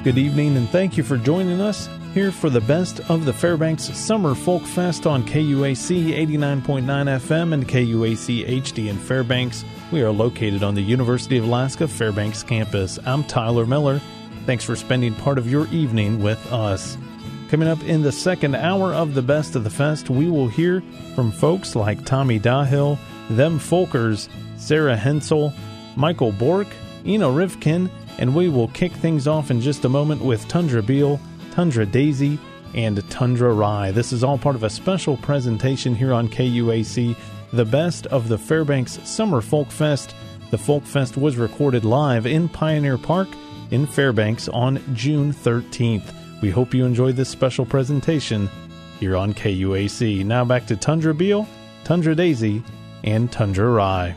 good evening, and thank you for joining us here for the best of the Fairbanks Summer Folk Fest on KUAC 89.9 FM and KUAC HD in Fairbanks. We are located on the University of Alaska Fairbanks campus. I'm Tyler Miller. Thanks for spending part of your evening with us. Coming up in the second hour of the Best of the Fest, we will hear from folks like Tommy Dahill, Them Folkers, Sarah Hensel, Michael Bork, Ina Rivkin, and we will kick things off in just a moment with Tundra Beal, Tundra Daisy, and Tundra Rye. This is all part of a special presentation here on KUAC, the best of the Fairbanks Summer Folk Fest. The Folk Fest was recorded live in Pioneer Park in Fairbanks on June 13th. We hope you enjoyed this special presentation here on KUAC. Now back to Tundra Beal, Tundra Daisy, and Tundra Rye.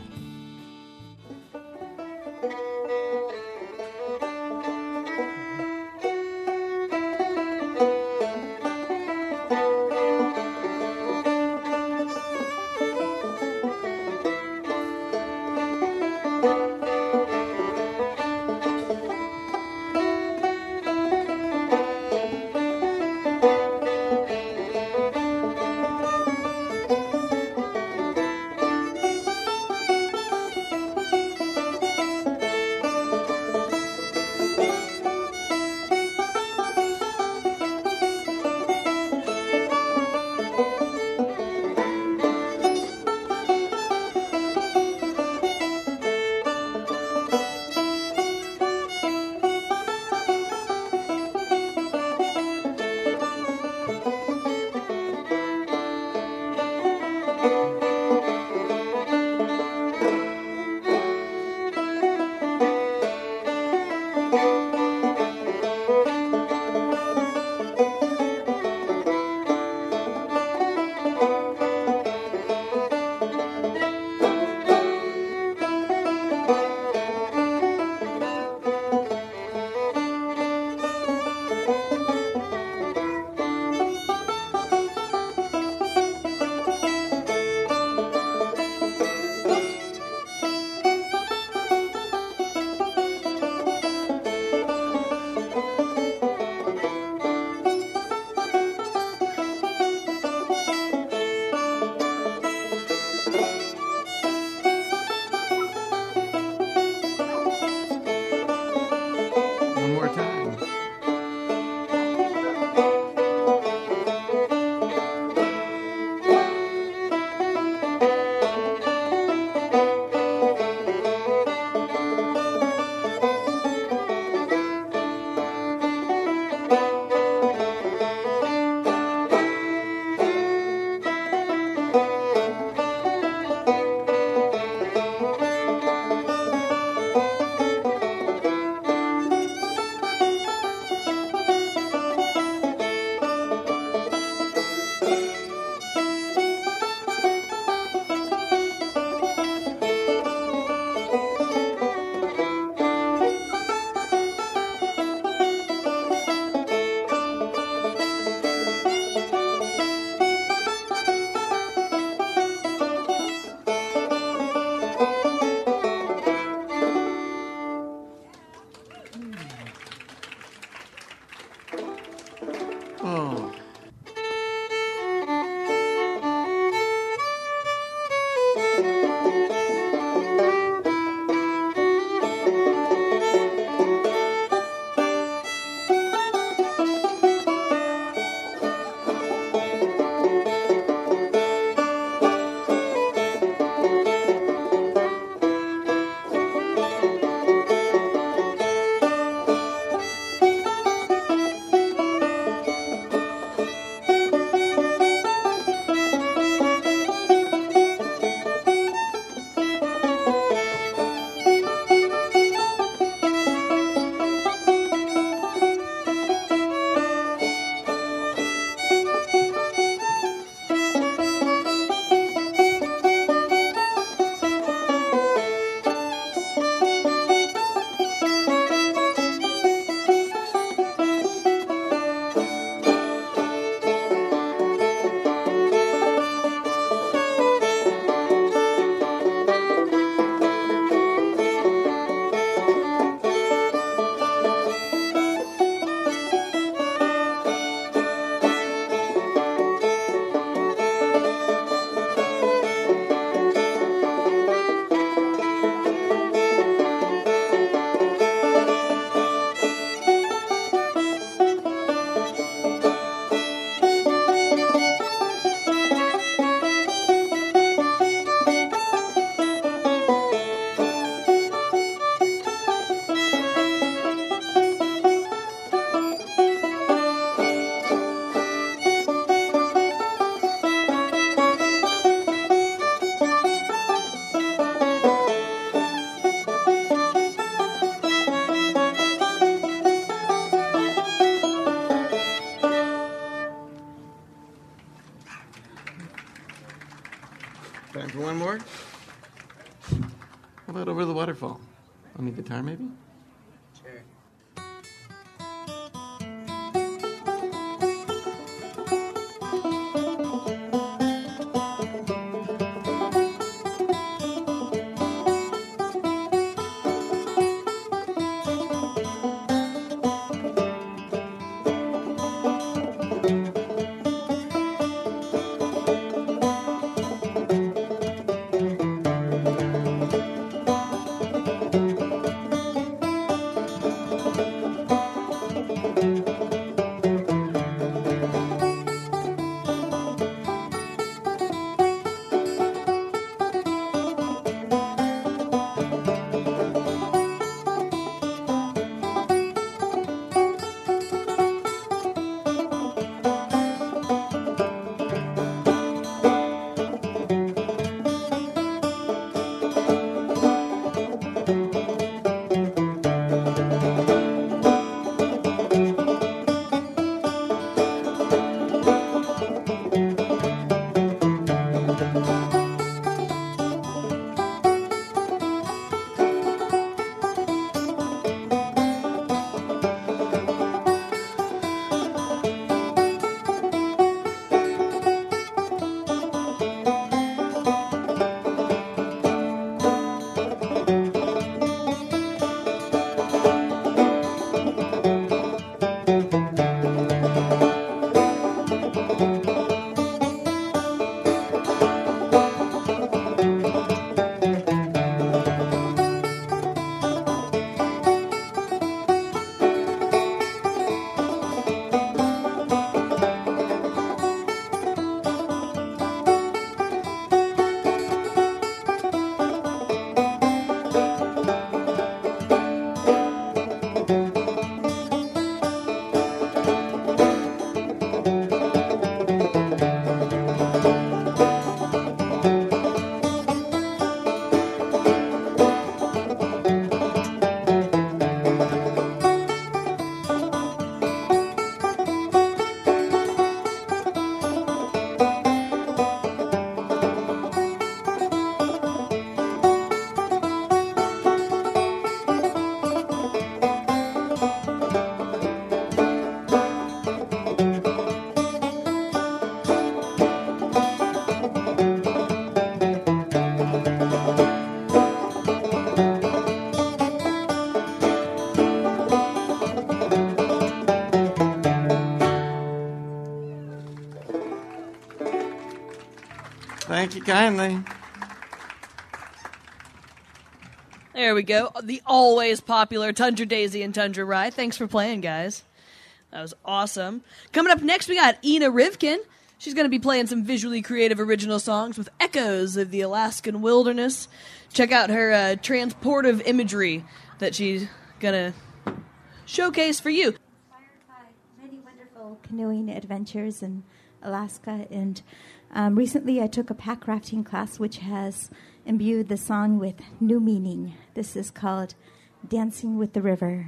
Time for one more? How about Over the Waterfall? On the guitar, maybe? Sure. Thank you kindly. There we go. The always popular Tundra Daisy and Tundra Rye. Thanks for playing, guys. That was awesome. Coming up next, we got Ina Rivkin. She's going to be playing some visually creative original songs with echoes of the Alaskan wilderness. Check out her transportive imagery that she's going to showcase for you. Inspired by many wonderful canoeing adventures in Alaska, and recently I took a pack rafting class which has imbued the song with new meaning. This is called Dancing with the River.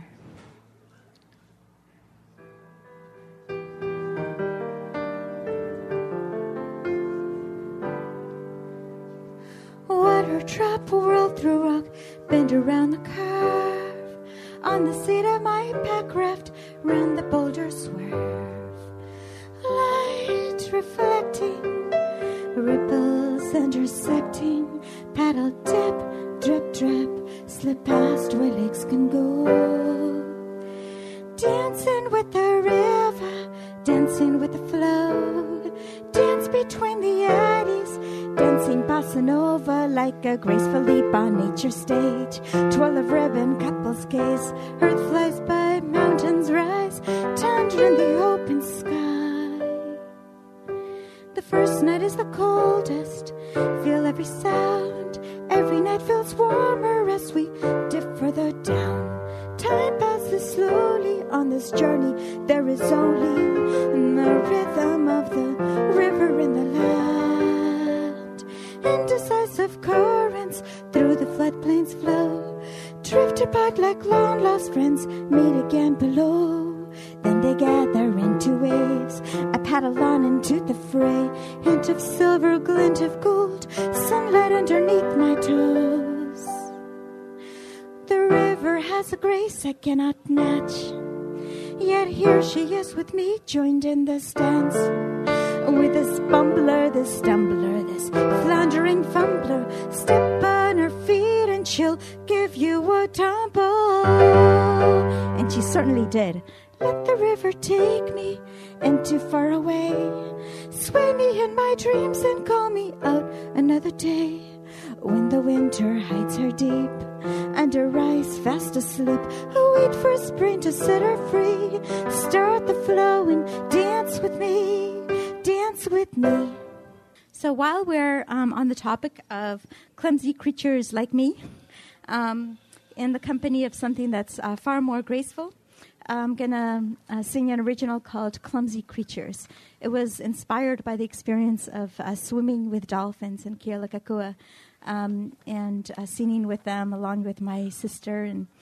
Water drop will roll through rock, bend around the curve. On the seat of my pack raft, round the boulder swerve. Light reflecting, ripples intersecting, paddle dip, drip, drip, slip past where legs can go. Dancing with the river, dancing with the flow, dance between the eddies, dancing bossa nova like a graceful leap on nature's stage. Twirl of ribbon, couples gaze, earth flies by, mountains rise, tundra in the open sky. The first night is the coldest, feel every sound, every night feels warmer as we dip further down. Time passes slowly on this journey, there is only the rhythm of the river in the land. Indecisive currents through the floodplains flow, drift apart like long lost friends, meet again below. Then they gather into waves, a paddle on into the fray. Hint of silver, glint of gold, sunlight underneath my toes. The river has a grace I cannot match, yet here she is with me, joined in this dance. With this bumbler, this stumbler, this floundering fumbler, step on her feet and she'll give you a tumble. And she certainly did. Let the river take me into far away. Sway me in my dreams and call me out another day. When the winter hides her deep and her eyes fast asleep, wait for spring to set her free. Start the flow and dance with me. Dance with me. So while we're on the topic of clumsy creatures like me, in the company of something that's far more graceful, I'm going to sing an original called Clumsy Creatures. It was inspired by the experience of swimming with dolphins in Kealakekua, and singing with them along with my sister.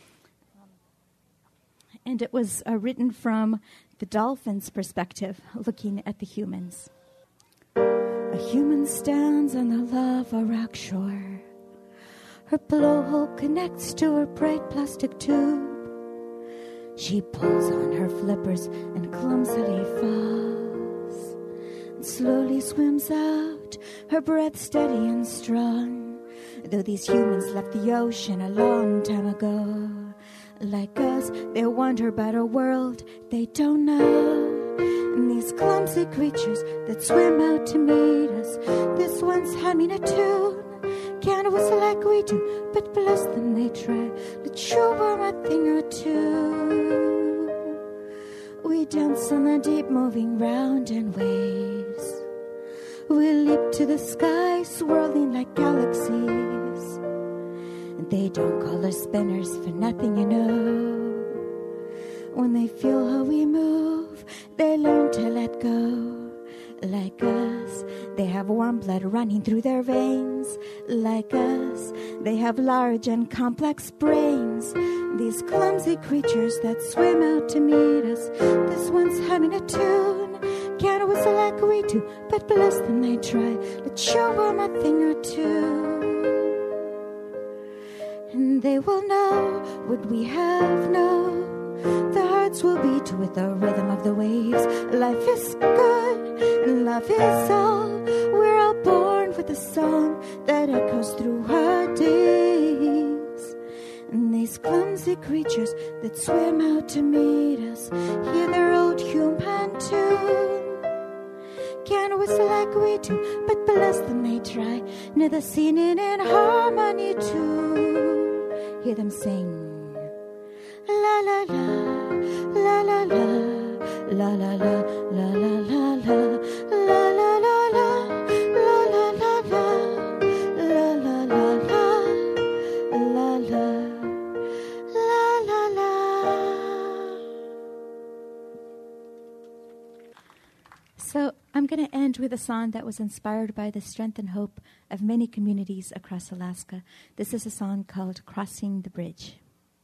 And it was written from the dolphin's perspective, looking at the humans. A human stands on the lava rock shore. Her blowhole connects to her bright plastic tube. She pulls on her flippers and clumsily falls, and slowly swims out, her breath steady and strong. Though these humans left the ocean a long time ago, like us, they wonder about a world they don't know. And these clumsy creatures that swim out to meet us, this one's humming a tune. Can't whistle like we do, but bless them they try. Let's show them a thing or two. We dance on the deep moving round in waves. We leap to the sky, swirling like galaxies. And they don't call us spinners for nothing, you know. When they feel how we move, they learn to let go. Like us, they have warm blood running through their veins. Like us, they have large and complex brains. These clumsy creatures that swim out to meet us, this one's humming a tune. Can't whistle like we do, but bless them they try. Let's show them a thing or two. And they will know what we have known. The hearts will beat with the rhythm of the waves. Life is good and love is all. We're all born with a song that echoes through our days. And these clumsy creatures that swim out to meet us hear their old human tune. Can't whistle like we do, but bless them they try. Neither singing in harmony too. Hear them sing. La la la, la la la, la la la, la la la la, la la la la, la la la la, la la la la, la la la. So I'm going to end with a song that was inspired by the strength and hope of many communities across Alaska. This is a song called Crossing the Bridge.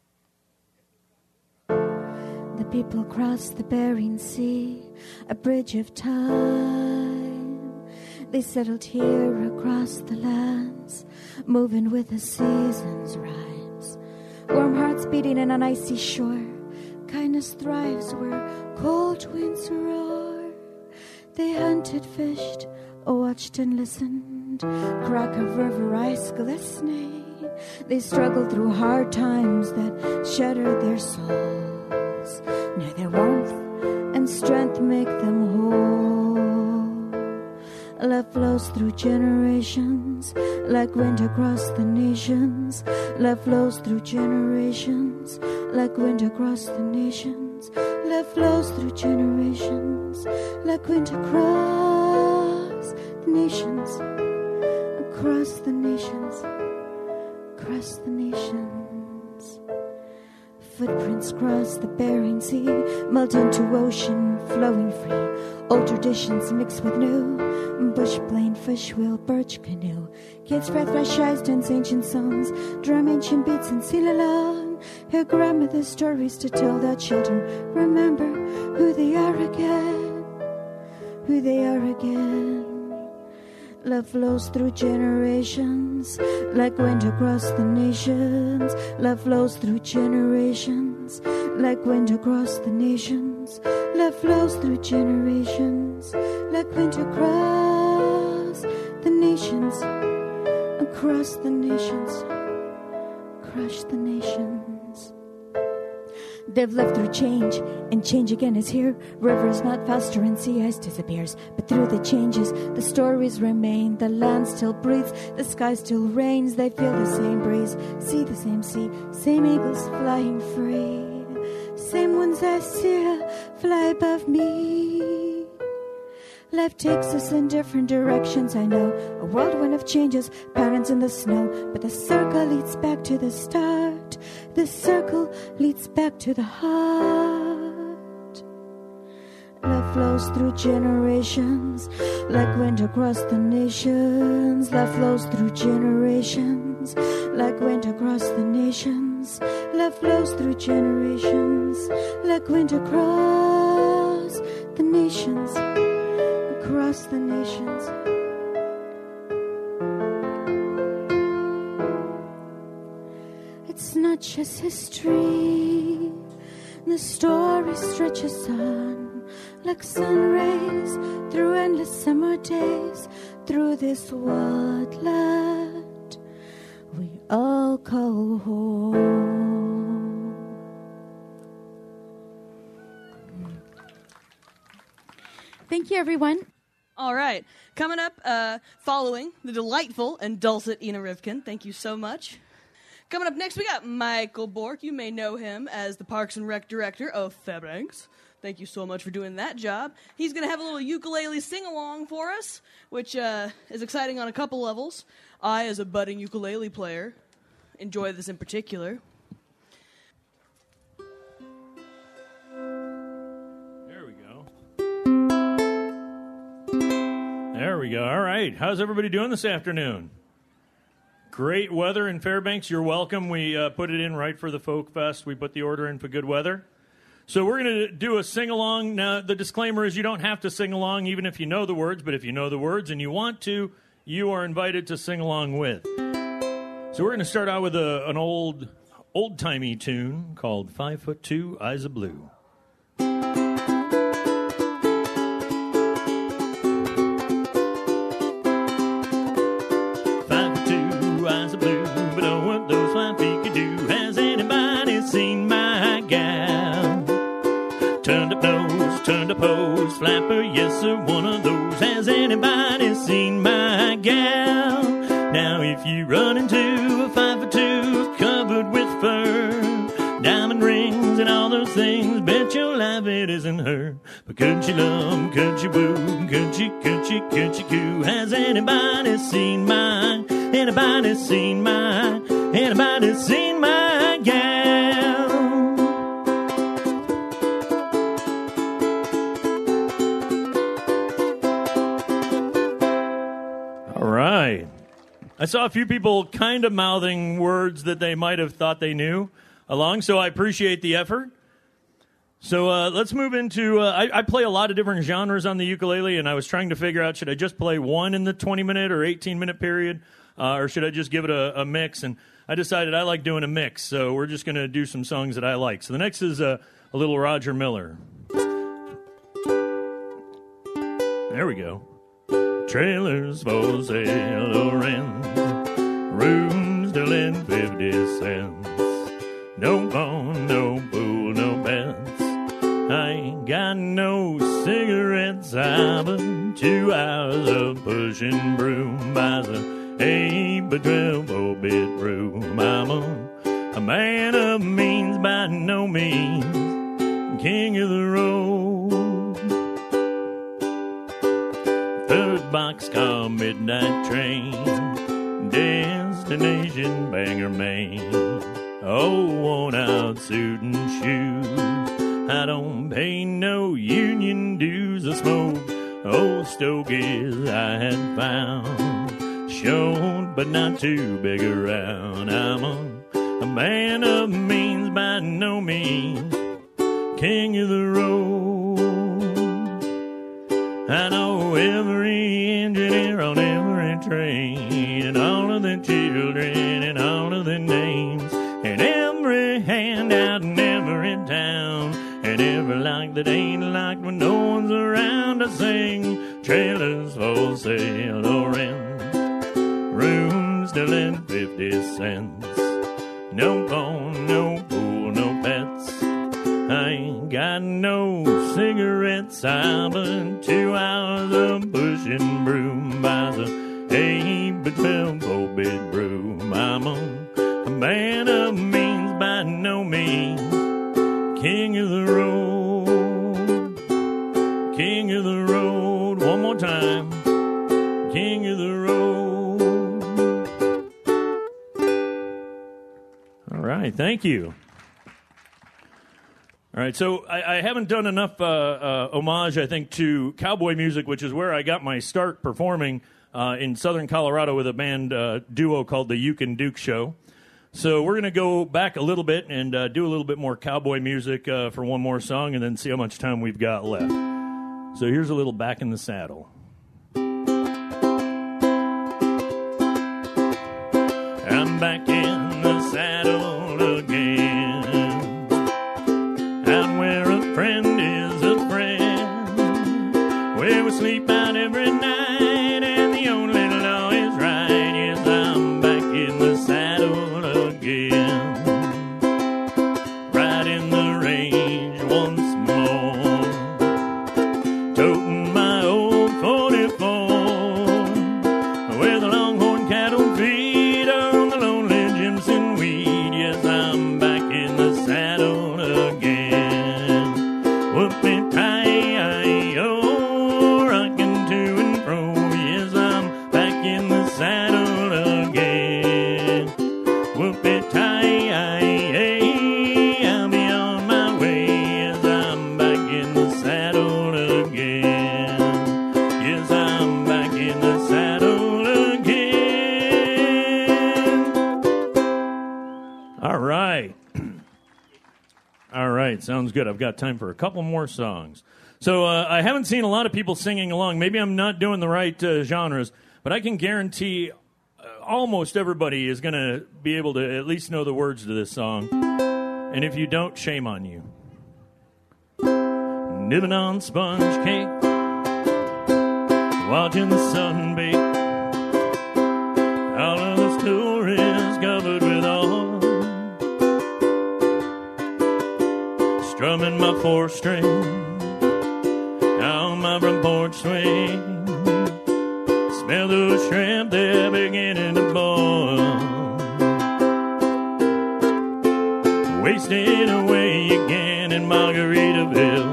The people crossed the Bering Sea, a bridge of time. They settled here across the lands, moving with the seasons' rhymes. Warm hearts beating in an icy shore. Kindness thrives where cold winds roar. They hunted, fished, watched and listened. Crack of river ice glistening. They struggled through hard times that shattered their souls. Now their warmth and strength make them whole. Love flows through generations like wind across the nations. Love flows through generations like wind across the nations. Love flows through generations like wind across the nations. Across the nations. Across the nations. Footprints cross the Bering Sea, melt into ocean, flowing free. Old traditions mix with new. Bush plane, fish wheel, birch canoe. Kids spread fresh eyes, dance ancient songs, drum ancient beats and sing along. Hear grandmother's stories to tell their children. Remember who they are again. who they are again. Love flows through generations, like wind across the nations. Love flows through generations, like wind across the nations. Love flows through generations, like wind across the nations. Across the nations, crush the nations. They've lived through change, and change again is here. Rivers melt faster and sea ice disappears. But through the changes, the stories remain. The land still breathes, the sky still rains. They feel the same breeze, see the same sea. Same eagles flying free. Same ones I see fly above me. Life takes us in different directions, I know. A whirlwind of changes, patterns in the snow. But the circle leads back to the start. The circle leads back to the heart. Love flows through generations, like wind across the nations. Love flows through generations, like wind across the nations. Love flows through generations, like wind across the nations. Across the nations. It's not just history. The story stretches on like sun rays through endless summer days. Through this wordlet we all call home. Thank you, everyone. All right. Coming up, following the delightful and dulcet Ina Rivkin. Thank you so much. Coming up next, we got Michael Bork. You may know him as the Parks and Rec director of Fairbanks. Thank you so much for doing that job. He's going to have a little ukulele sing-along for us, which is exciting on a couple levels. I, as a budding ukulele player, enjoy this in particular. There we go. All right. How's everybody doing this afternoon? Great weather in Fairbanks. You're welcome. We put it in right for the Folk Fest. We put the order in for good weather. So we're going to do a sing-along. Now, the disclaimer is you don't have to sing along even if you know the words, but if you know the words and you want to, you are invited to sing along with. So we're going to start out with an old-timey tune called 5'2", Eyes of Blue. 5'2", eyes of blue, but oh, what those fine feet could do. Has anybody seen my gal? Turned up nose, turned up hose, flapper, yes sir, one of those. Has anybody seen my gal? Now if you run into a 5'2", covered with fur, diamond rings and all those things, bet your life it isn't her. But could she love, could she woo, could she coo? Has anybody seen my, anybody seen my, anybody seen my gal? All right. I saw a few people kind of mouthing words that they might have thought they knew along, so I appreciate the effort. So let's move into, I play a lot of different genres on the ukulele, and I was trying to figure out, should I just play one in the 20-minute or 18-minute period, or should I just give it a mix? And I decided I like doing a mix, so we're just going to do some songs that I like. So the next is a little Roger Miller. There we go. Trailers for sale or rent, rooms to lend 50 cents. No phone, no pool, no bets. I ain't got no cigarettes. I've been 2 hours of pushing broom by the 8x12 4-bit room. I'm a man of means by no means, king of the road. Third boxcar midnight train, destination Bangor, Maine. Oh, worn out suit and shoes, I don't pay no union dues. I smoke old stogies I had found, short but not too big around. I'm a man of means by no means, king of the road. I know every engineer on every train, and all of the children, and all of the names, and every handout in every town, and every lock that ain't locked when no one's around. I sing trailers for sale or rent, rooms still in 50 cents. No phone, no pool, no pets. I ain't got no cigarettes. I've been 2 hours of pushing broom by the 8-12 4-bit broom. I'm a man of means by no means, king of the road, king of the road. One more time, king of the road. All right, thank you. All right, so I haven't done enough homage, I think, to cowboy music, which is where I got my start performing in southern Colorado with a band duo called the Uke and Duke Show. So we're going to go back a little bit and do a little bit more cowboy music for one more song and then see how much time we've got left. So here's a little Back in the Saddle. I'm back in the saddle again, out where a friend is a friend, where we sleep out every night and the only law is right. Yes, I'm back in the saddle again, right in the range once more, toting my old 44, where the longhorn cattle feed on the lonely Jimson weed. Yes, I'm back in the saddle again, whoopie-tie-I-O, rocking to and fro. Yes, I'm back in the saddle again, whoopie-tie-I-A, I'll be on my way. Yes, I'm back in the saddle again. Yes, I'm back in the saddle again. All right. All right, sounds good. I've got time for a couple more songs. So I haven't seen a lot of people singing along. Maybe I'm not doing the right genres, but I can guarantee almost everybody is going to be able to at least know the words to this song. And if you don't, shame on you. Nibbling on sponge cake, watching the sun bake, all of the stories covered with oil, strumming my 4-string on my front porch swing, smell those shrimp, they're beginning to boil, wasting away again in Margaritaville,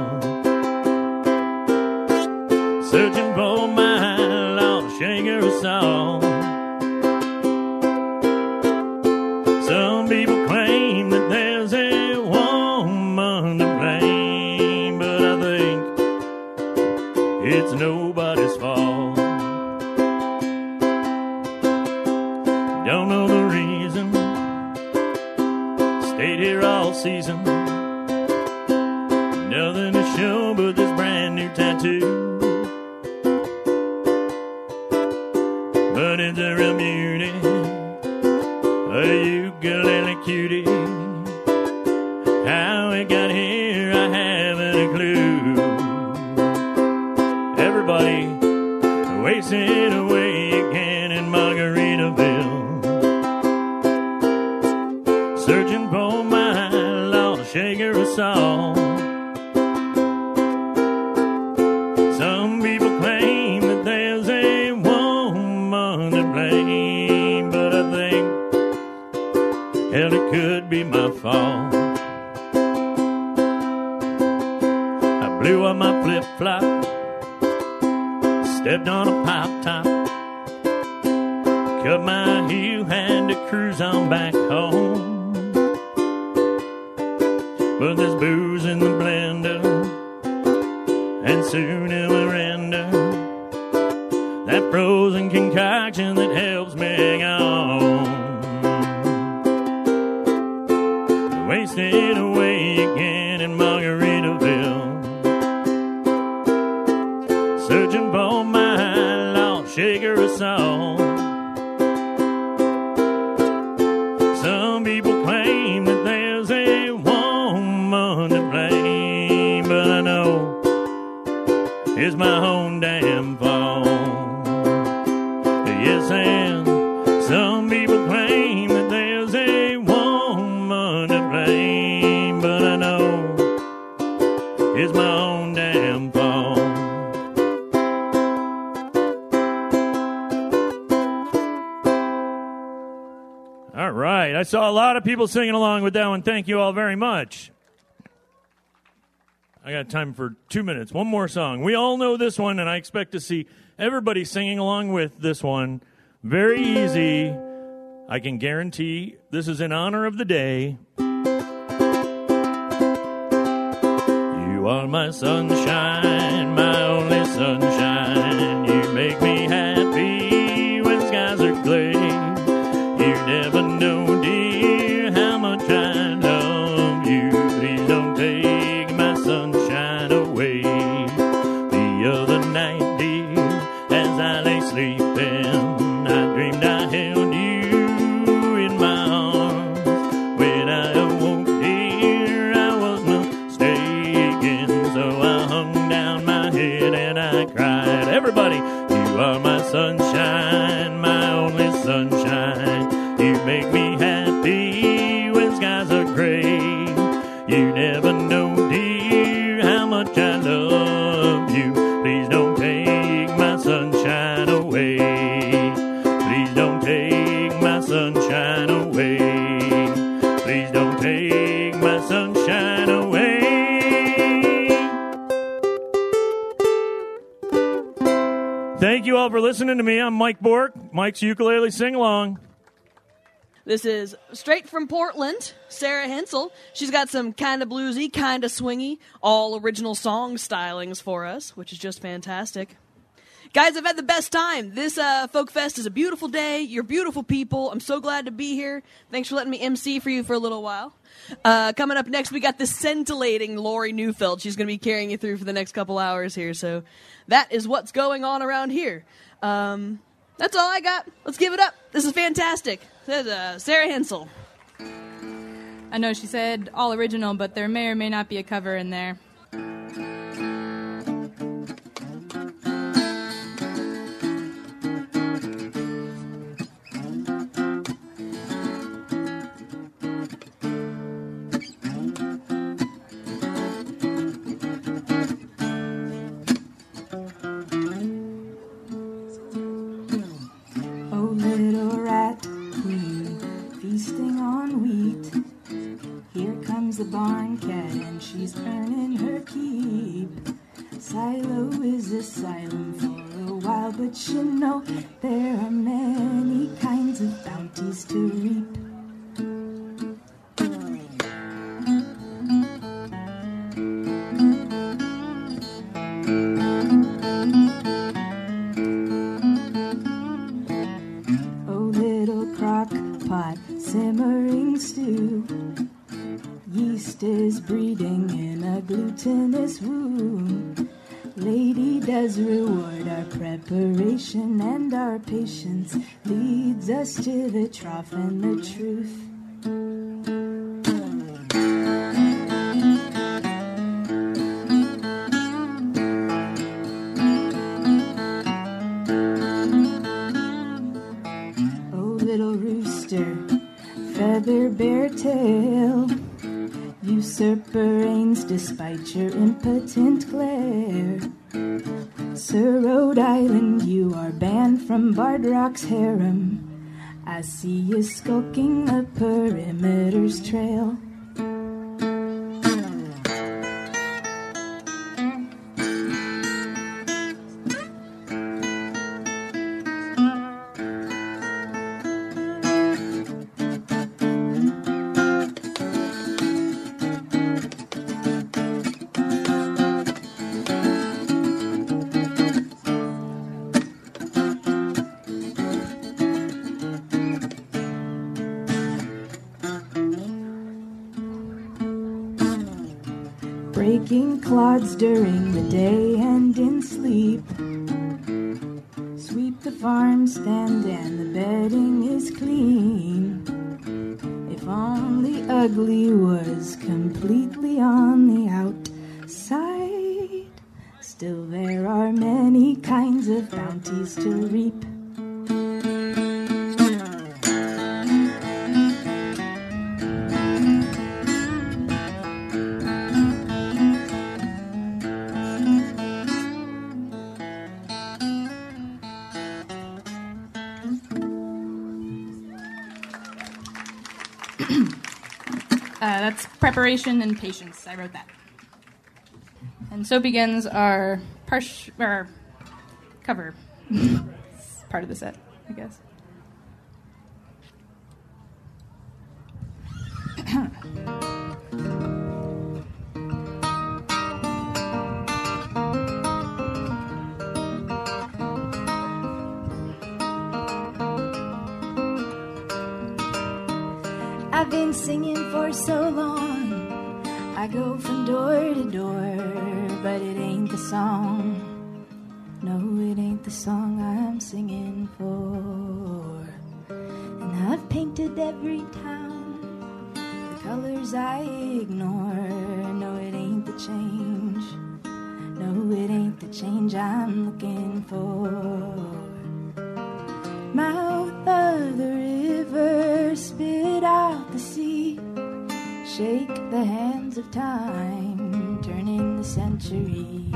searching for my lost shaker of salt. Some people claim that there's a woman to blame, but I think it's nobody's fault. Don't know the reason, stayed here all season, nothing to show but this brand new tattoo. But it's a real beauty, a ukulele cutie. How it got here, I haven't a clue. Everybody wasting away again in Margaritaville, searching for my lost shaker of salt. Some people claim that there's a woman to blame, but I think, hell, it could be my fault. I blew up my flip-flop, stepped on a pop top, cut my heel, had to cruise on back home. But there's booze in the blender, and soon it will render that frozen concoction that helps me hang on. Wasted away again in Margaritaville, searching for my lost shaker of salt. Some people claim that there's a woman to blame, but I know it's my own damn fault. Yes, and some people claim that there's a woman to blame, but I know it's my own damn fault. All right, I saw a lot of people singing along with that one. Thank you all very much. I got time for 2 minutes. One more song. We all know this one, and I expect to see everybody singing along with this one. Very easy. I can guarantee this is in honor of the day. You are my sunshine, my only sunshine. You make me happy when skies are gray. You never know, dear, how much I love you. Please don't take my sunshine away. The other night, dear, as I lay sleeping, I dreamed I held you in my arms. When I awoke, dear, I was mistaken. So I hung down my head and I cried. Everybody, you are my sunshine, my only sunshine. You make me happy when skies are gray. You never know, dear, how much I love you. Please don't take my sunshine away. Please don't take my sunshine away. Please don't take my sunshine away. Thank you all for listening to me. I'm Mike Bork, Mike's Ukulele Sing-Along. This is straight from Portland, Sarah Hensel. She's got some kind of bluesy, kind of swingy, all original song stylings for us, which is just fantastic. Guys, I've had the best time. This Folk Fest is a beautiful day. You're beautiful people. I'm so glad to be here. Thanks for letting me MC for you for a little while. Coming up next, we got the scintillating Lori Neufeld. She's going to be carrying you through for the next couple hours here. So that is what's going on around here. That's all I got. Let's give it up. This is fantastic. This is Sarah Hensel. I know she said all original, but there may or may not be a cover in there. Oh, little rat queen, feasting on wheat. Here comes the barn cat, and she's earning her keep. Silo is asylum for a while, but you know there are many kinds of bounties to reap. Oh, little crock pot, simmering stew. Yeast is breeding in a glutinous womb. Lady does reward our preparation, and our patience leads us to the trough and the truth. Oh, little rooster, feather bare tail, usurper reigns despite your impotent glare. Sir Rhode Island, you are banned from Bard Rock's harem. I see you skulking the perimeter's trail. making clods during the day and in sleep. Sweep the farm stand and the bedding is clean. If only ugly was completely on the outside. Still there are many kinds of bounties to reap. That's preparation and patience. I wrote that. And so begins our cover. It's part of the set, I guess. I've been singing for so long, I go from door to door, but it ain't the song. No, it ain't the song I'm singing for. And I've painted every town, the colors I ignore. No, it ain't the change. No, it ain't the change I'm looking for. Mouth of the river, spit out the sea. Shake the hands of time, turning the century.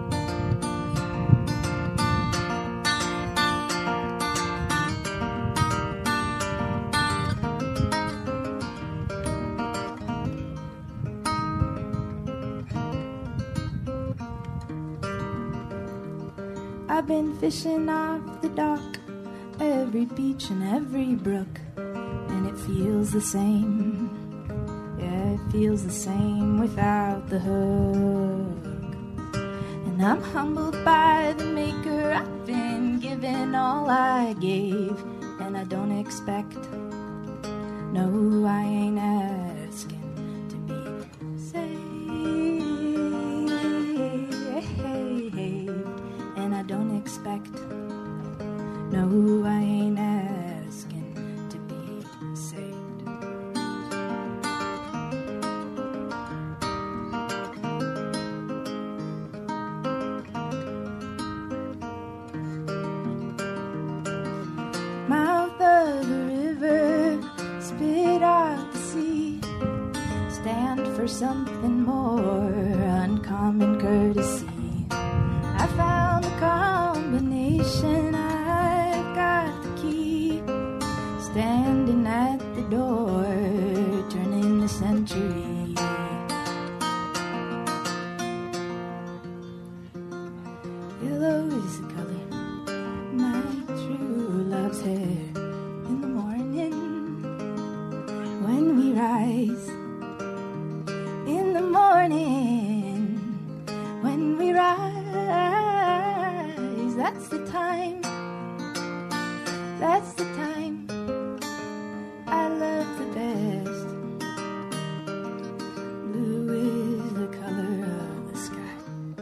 I've been fishing off the dock, every beach and every brook, and it feels the same. Yeah, it feels the same without the hook. And I'm humbled by the maker. I've been given all I gave, and I don't expect. No, I ain't asking to be saved, and I don't expect. No, I ain't asking to be saved. Mouth of the river, spit out the sea. Stand for something more, uncommon courtesy. I found a combination. Standing at the door, turning the century. Yellow is the color my true love's hair. In the morning, when we rise. In the morning, when we rise. That's the time. That's the time. I love the best. Blue is the color of the sky.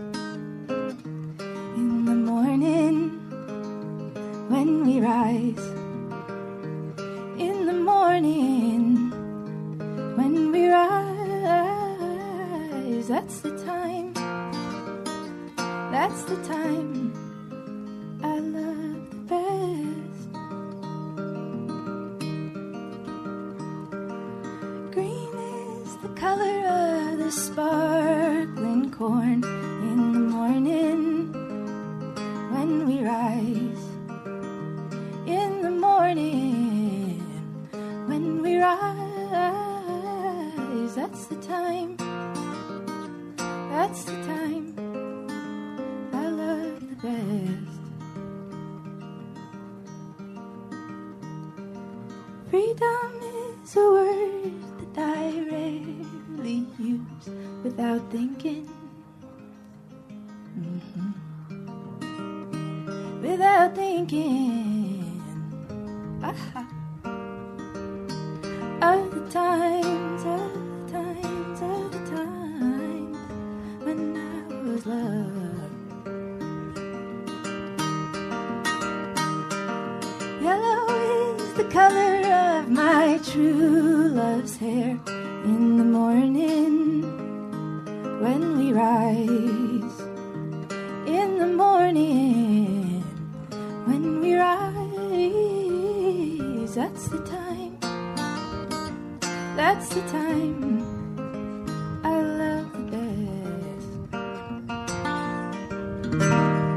In the morning, when we rise. In the morning, when we rise. That's the time. That's the time. I love the best. Green is the color of the sparkling corn. In the morning, when we rise. In the morning, when we rise. That's the time. That's the time. I love the best. Freedom is a word that I rarely use without thinking. Without thinking. Aha. Of the times, of the times, of the times true love's hair in the morning when we rise. In the morning when we rise, that's the time. That's the time I love the best.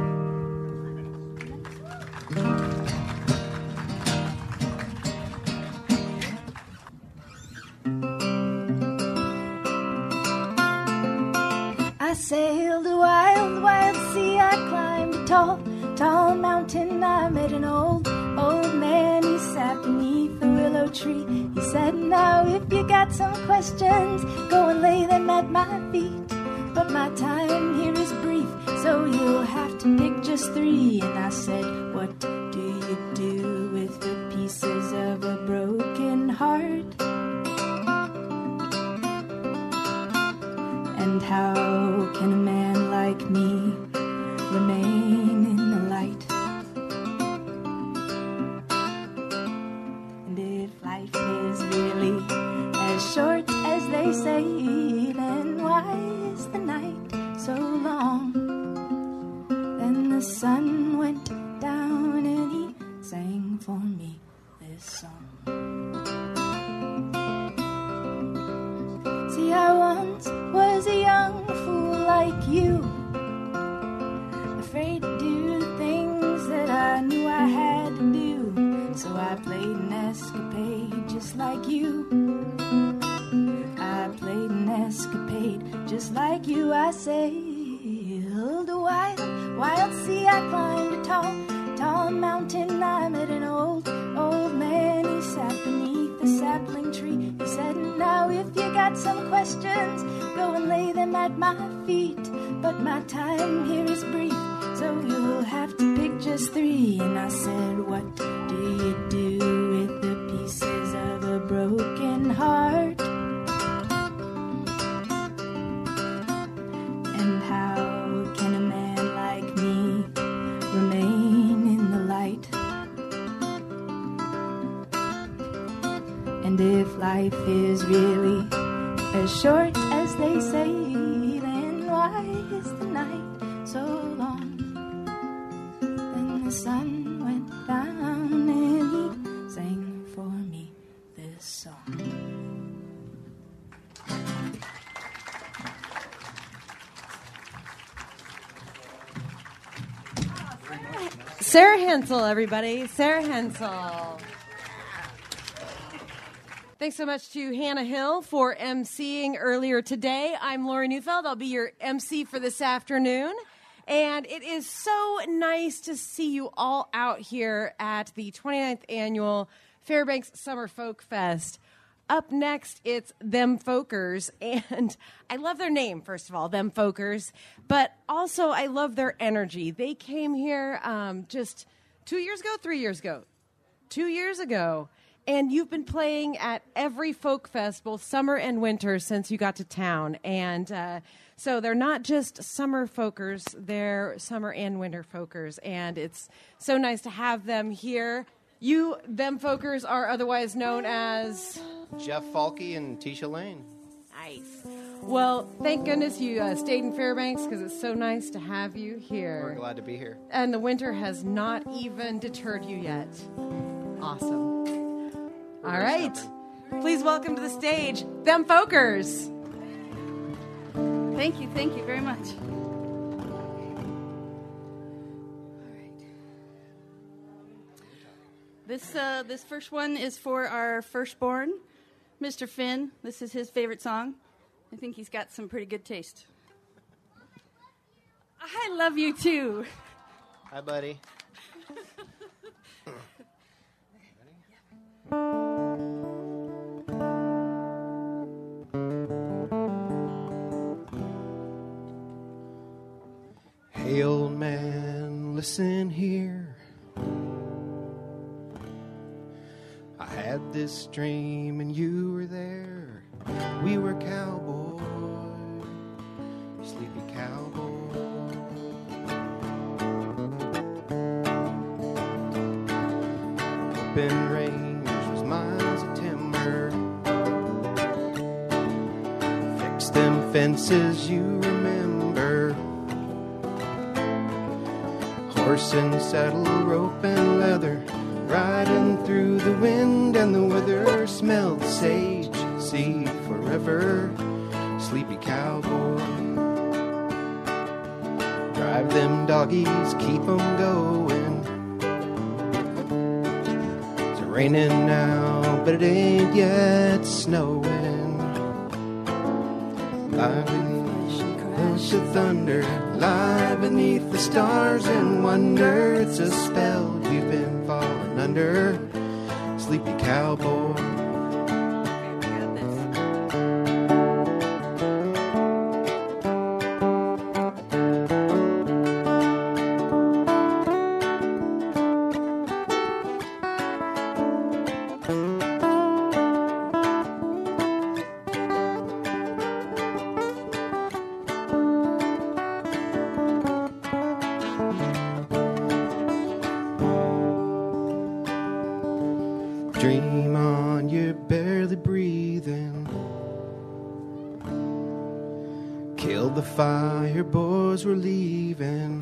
I sailed a wild, wild sea. I climbed a tall, tall mountain. I met an old, old man. He sat beneath a willow tree. He said, now if you got some questions, go and lay them at my feet. But my time here is brief, so you'll have to pick just 3. And I said, what do you do with the pieces of a broken heart? And how can a man like me remain in the light? And if life is really as short as they say, then why is the night so long? Then the sun went down and he sang for me this song. See, I once was a young fool like you, afraid to do things that I knew I had to do. So I played an escapade just like you. I played an escapade just like you. I sailed a wild, wild sea. I climbed a tall, tall mountain. I met an old, old man. He sat beneath a sapling tree. He said, now if you got some questions, go and lay them at my feet. But my time here is brief, so you'll have to pick just 3. And I said, what do you do with the pieces of a broken heart? And how can a man like me remain in the light? And if life is really as short as they say, then why is the night so long? Then the sun went down and he sang for me this song. Sarah Hensel, everybody. Sarah Hensel. Thanks so much to Hannah Hill for emceeing earlier today. I'm Lori Neufeld. I'll be your MC for this afternoon. And it is so nice to see you all out here at the 29th Annual Fairbanks Summer Folk Fest. Up next, it's Them Folkers. And I love their name, first of all, Them Folkers. But also, I love their energy. They came here just 2 years ago, 3 years ago. 2 years ago. And you've been playing at every folk fest, both summer and winter, since you got to town. And so they're not just summer folkers, they're summer and winter folkers. And it's so nice to have them here. You, Them Folkers, are otherwise known as... Jeff Falke and Tisha Lane. Nice. Well, thank goodness you stayed in Fairbanks, because it's so nice to have you here. We're glad to be here. And the winter has not even deterred you yet. Awesome. All right. Please welcome to the stage, Them Folkers. Thank you very much. All right. This first one is for our firstborn, Mr. Finn. This is his favorite song. I think he's got some pretty good taste. I love you too. Hi, buddy. Hey, old man, listen here. I had this dream and you were there. We were cowboys, sleepy cowboys. Open range was miles of timber. fences you remember. Horse and saddle, rope and leather, riding through the wind and the weather. Smelled sage, see forever, sleepy cowboy. Drive them doggies, keep them going. It's raining now, but it ain't yet snowing. Lie beneath the thunder, lie beneath the stars and wonder. It's a spell you've been falling under, sleepy cowboy. Dream on, you're barely breathing. Killed the fire, boys were leaving.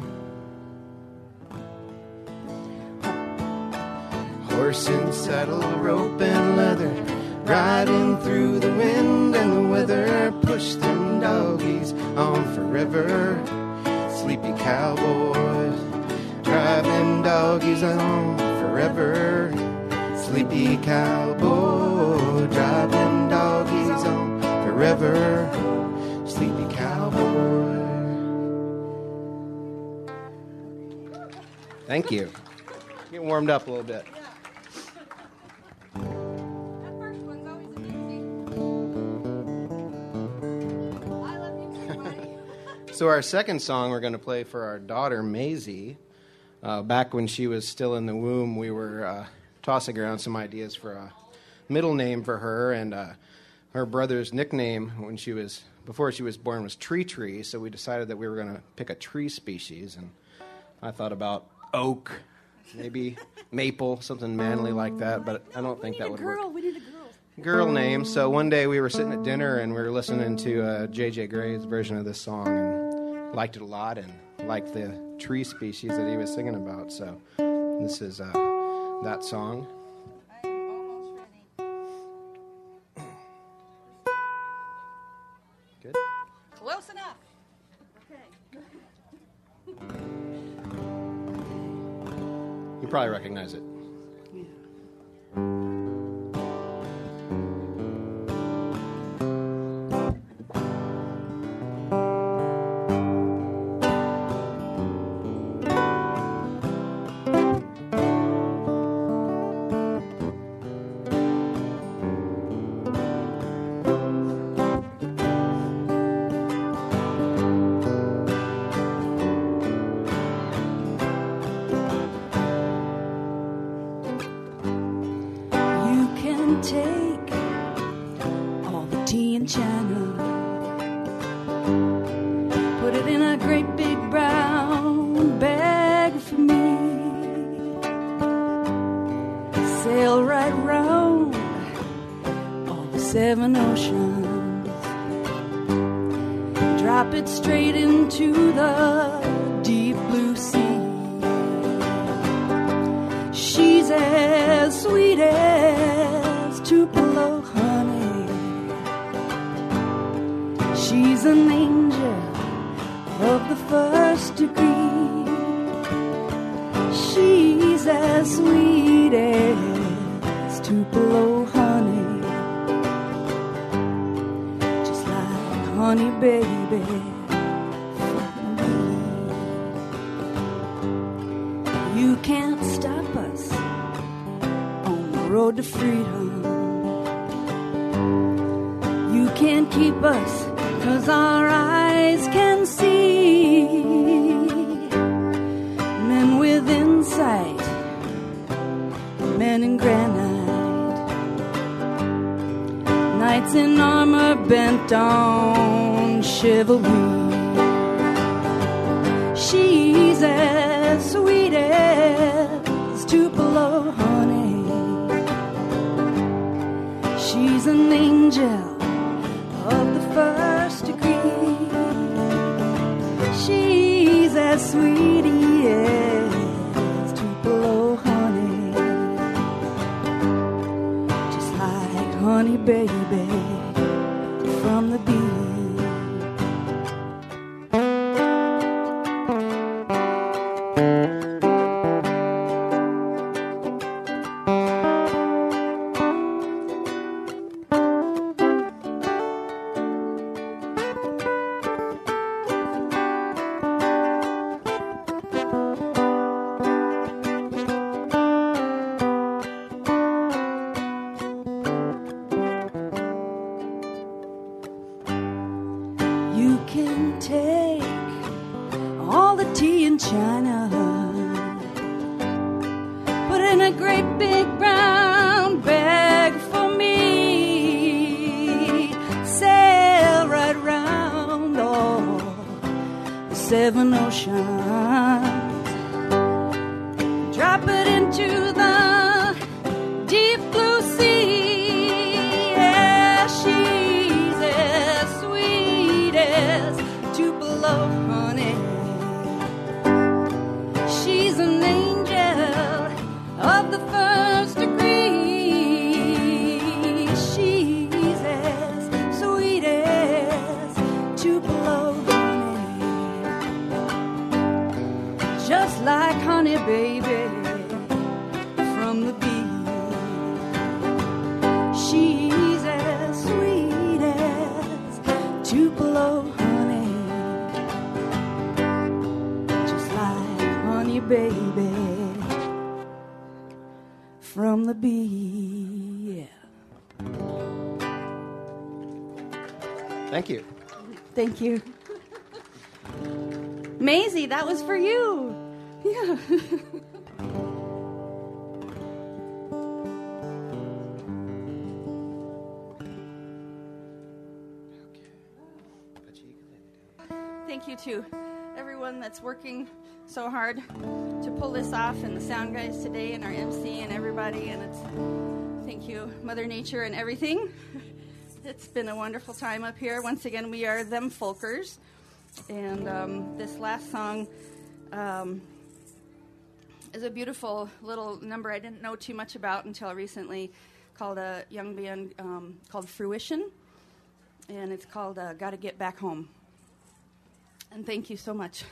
Horse and saddle, rope and leather, riding through the wind and the weather. Push them doggies on forever, sleepy cowboys. Drive them doggies on forever, sleepy cowboy. Drive them doggies on forever, sleepy cowboy. Thank you. Get warmed up a little bit. So our second song we're going to play for our daughter, Maisie. Back when she was still in the womb, we were tossing around some ideas for a middle name for her, and her brother's nickname before she was born was Tree Tree, so we decided that we were going to pick a tree species, and I thought about oak, maybe maple, something manly like that, but I don't think that would work. We need a Girl name. So one day we were sitting at dinner and we were listening to J.J. Gray's version of this song and liked it a lot and liked the tree species that he was singing about. So this is that song. I'm almost ready. Good. Close enough. Okay. You probably recognize it. Take all the tea and china, put it in a great big brown bag for me, sail right round all the 7 oceans, drop it straight into the deep blue sea. She's as sweet as Tupelo honey. She's an angel of the first degree. She's as sweet as Tupelo honey, just like honey baby from me. You can't stop us on the road to freedom. You can't keep us, 'cause our eyes can see. Men with insight, men in granite, knights in armor bent on chivalry. She's as sweet as Tupelo honey. She's an angel of the first degree. sweet he is, Tupelo honey, just like honey baby from the bee. You can take all the tea in China, put in a great big brown bag for me, sail right round all the seven oceans, drop it into the deep blue sea. Yeah, she's as sweet as Tupelo honey. She's an angel of the first degree. She's as sweet as Tupelo honey, just like honey baby from the bee. She's as sweet as Tupelo honey, just like honey baby from the bee. Thank you. Thank you. Maisie, that was for you. Yeah. Thank you to everyone that's working so hard to pull this off, and the sound guys today, and our MC and everybody. And thank you, Mother Nature and everything. It's been a wonderful time up here. Once again, we are Them Folkers. And this last song is a beautiful little number I didn't know too much about until recently, called a young band called Fruition. And it's called Gotta Get Back Home. And thank you so much.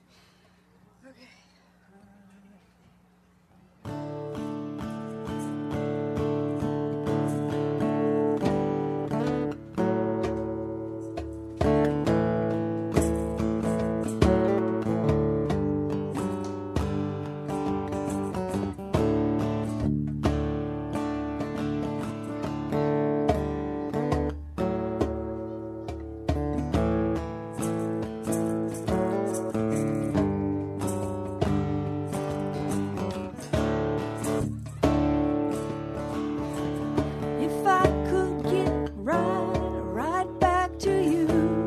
If I could get right back to you,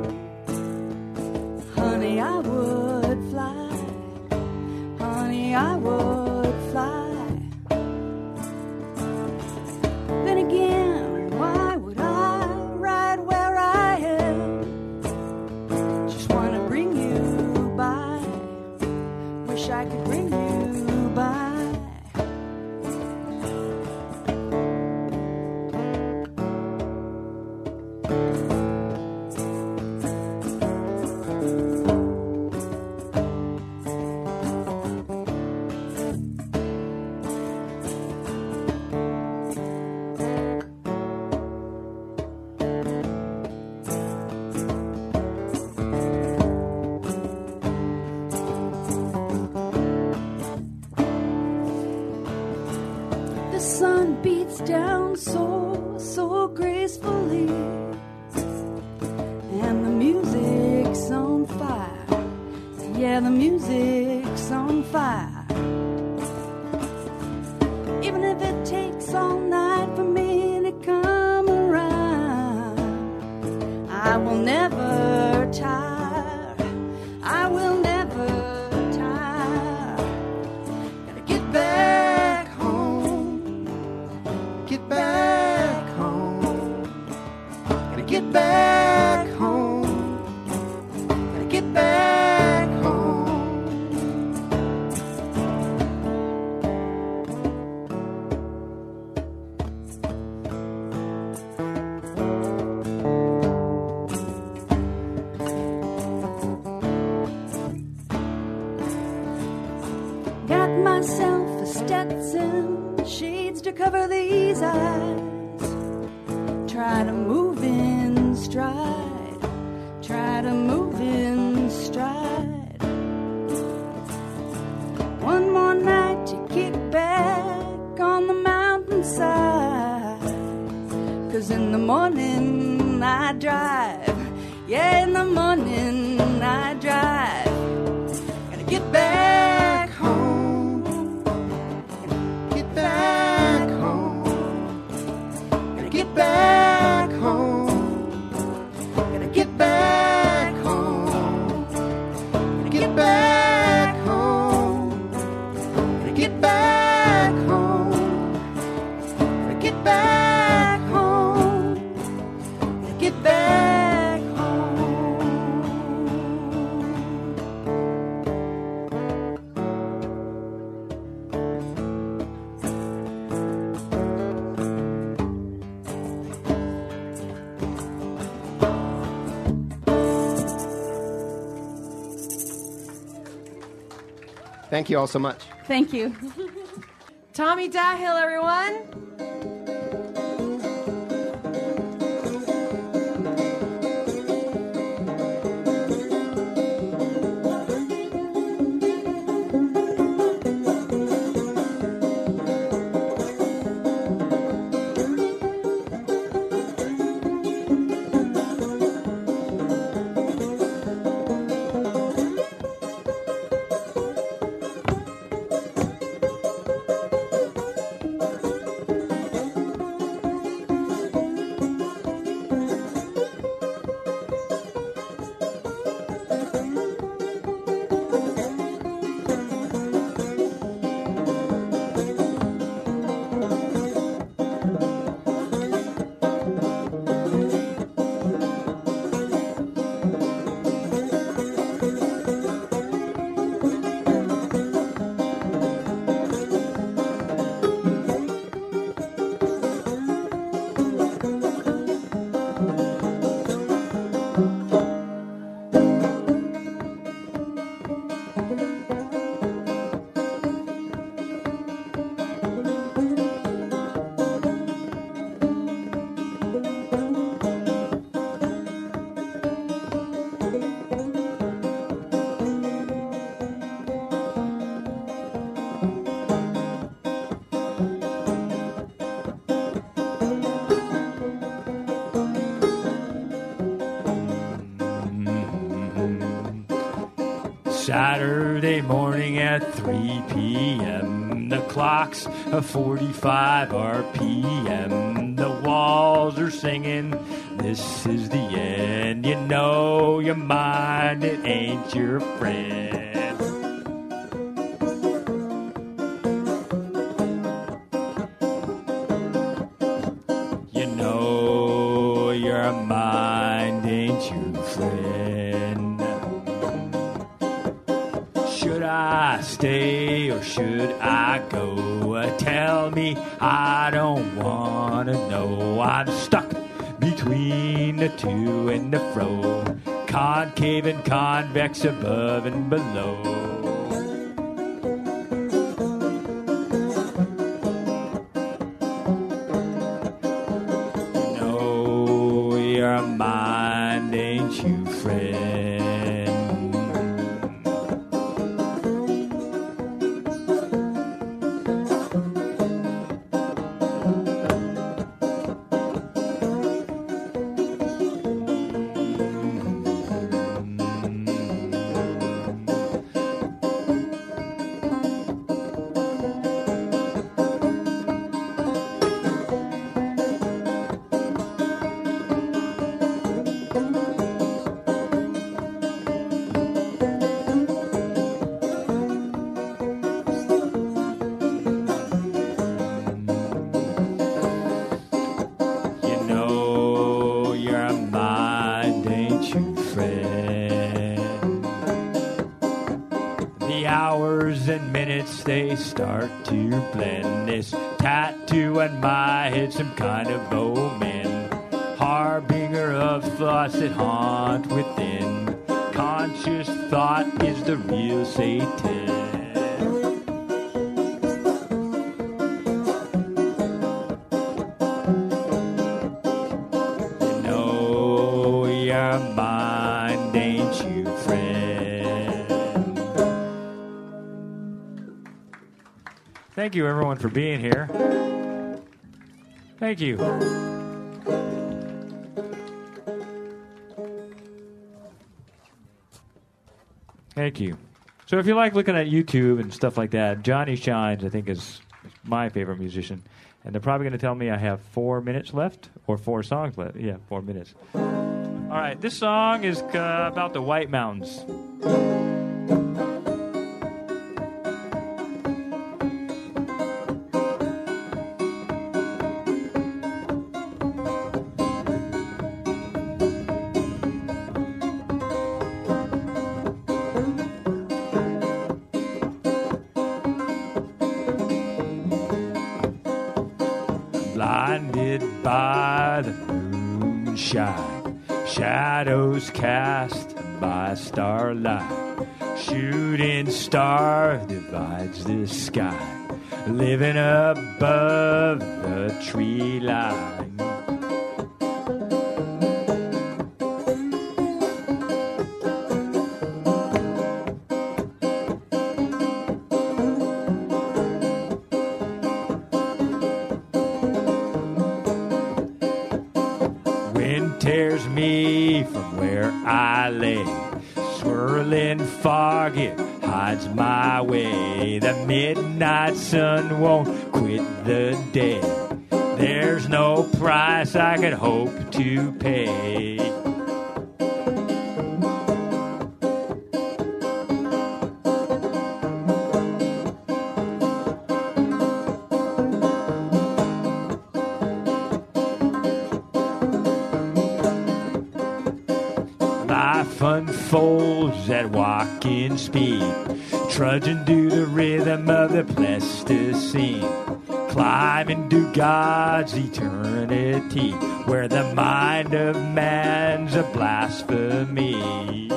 honey, I would fly. Honey, I would fly. Then again, why would I ride where I am? Just wanna bring you by. Wish I could bring you by. The sun beats down so gracefully, and the music's on fire. Yeah, the music's on fire. Even if it takes all night for me to come around, I will never tire. I will never tire. Gotta get back home. Get back home. Gotta get back home. Gotta get back home. got myself a Stetson, shades to cover these eyes. Try to move in stride, try to move in stride. One more night to kick back on the mountainside. 'Cause in the morning I drive, yeah, in the morning I drive. Gotta get back home, get back home, gotta get back home, gotta get back home, gotta get back home, gotta get back home, gotta get back home, gotta get back home. Thank you all so much. Thank you. Tommy Dahill, everyone. Saturday morning at 3 p.m. The clock's a 45 RPM. The walls are singing, this is the end. You know your mind, it ain't your friend. You know your mind ain't your friend. Should I stay or should I go? Tell me, I don't wanna know. I'm stuck between the to and the fro, concave and convex above and below. You know your mind ain't you, friend. They start to blend. This tattoo on my head, some kind of omen, harbinger of thoughts that haunt within. Conscious thought is the real Satan. Thank you, everyone, for being here. Thank you. Thank you. So if you like looking at YouTube and stuff like that, Johnny Shines, I think, is my favorite musician. And they're probably going to tell me I have 4 minutes left or 4 songs left. Yeah, 4 minutes. All right, this song is about the White Mountains. Blinded by the moonshine, shadows cast by starlight, shooting star divides the sky, living above the tree line. Wind tears me from where I lay, swirling fog, it hides my way. The midnight sun won't quit the day. There's no price I could hope to pay. Life unfolds at walking speed, trudging to the rhythm of the Pleistocene, climbing to God's eternity, where the mind of man's a blasphemy.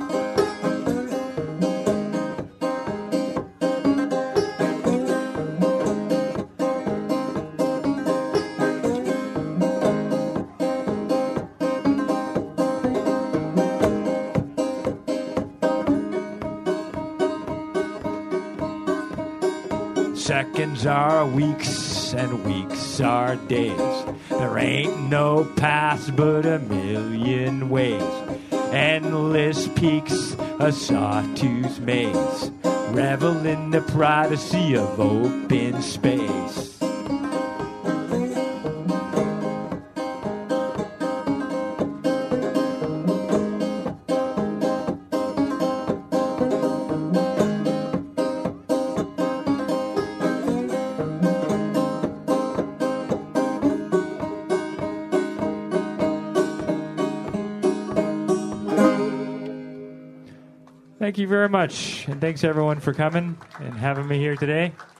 Seconds are weeks and weeks are days. There ain't no past but a million ways. Endless peaks, a sawtooth maze. Revel in the privacy of open space. Thank you very much, and thanks everyone for coming and having me here today.